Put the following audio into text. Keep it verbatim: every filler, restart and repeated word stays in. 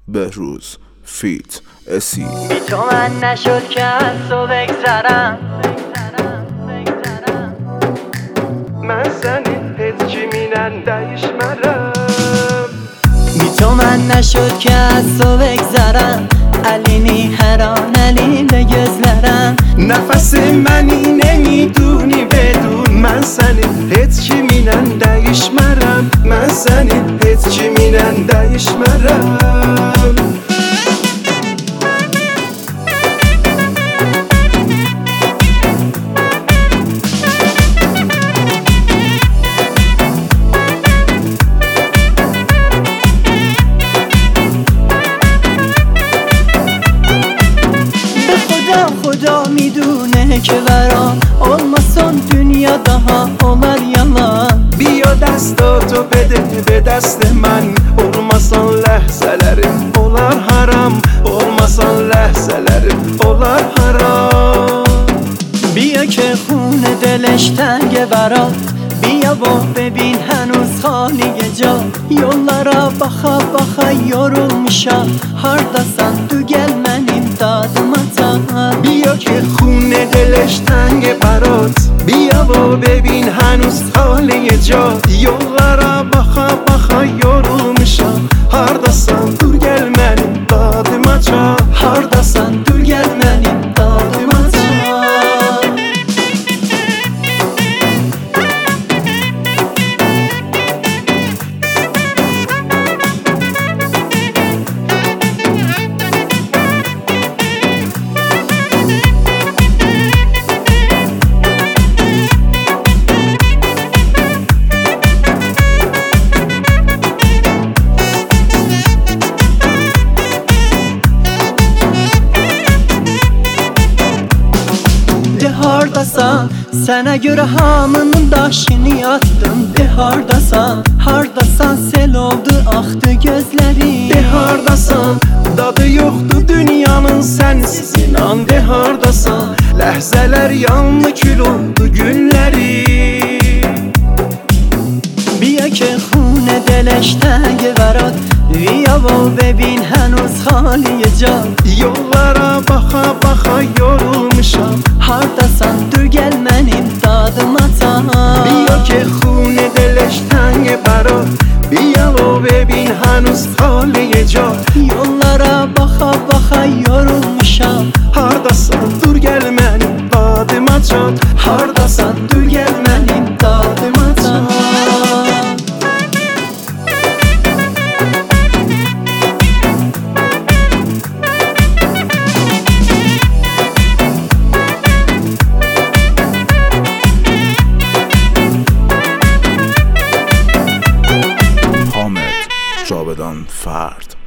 بهروز فیت اسی. بی تو من نشد که از تو بگذرم، من senin heç kiminlə dəyişmərəm. بی تو من نشد که از تو بگذرم، علینی هر آن علیده gözlerim. Nəfəsi məni neyiduni bedun, mən sənin heç kiminlə dəyişmərəm. Mən sənin heç kiminlə dəyişmərəm. خدا میدونه که برام olmasın dünya daha olar yalan. بیا دستاتو بده به دست من، olmasan ləhzələrim olar haram. Olmasan ləhzələrim olar haram. بیا که خون دلش تنگه برات، بیا و ببین هنوز خالیه جا. Yollara baka baka yorulmuşam, hardasan du gel mənim dadıma ta. بیا که خون دلش تنگ برات، بیا و ببین هنوز خالی جا. Yollara baka baka yorulmuşam, hardasan dur gel mənim dadıma ça. Hardasan dur gel mənim dadıma ta. Hardasan, sənə görə hamının daşını yatdım. De hardasan, hardasan sel oldu axdı gözlərim. De hardasan, dadı yoxdur dünyanın sənsiz inan. De hardasan, ləhzələr yanlı kül oldu günlərim. بیا که خون دلش تنگه برات، بیا و ببین هنوز خالیه جا. Yollara baka baka yorulmuşam, hardasan dur gel mənim dadıma ta. بیا که خون دلش تنگ برات، بیا و ببین هنوز خالی جا. Yollara baka baka yorulmuşam, hardasan dur gel mənim dadıma çat. hardasan dur gel mənim dadıma ta. حامد جاودان فرد.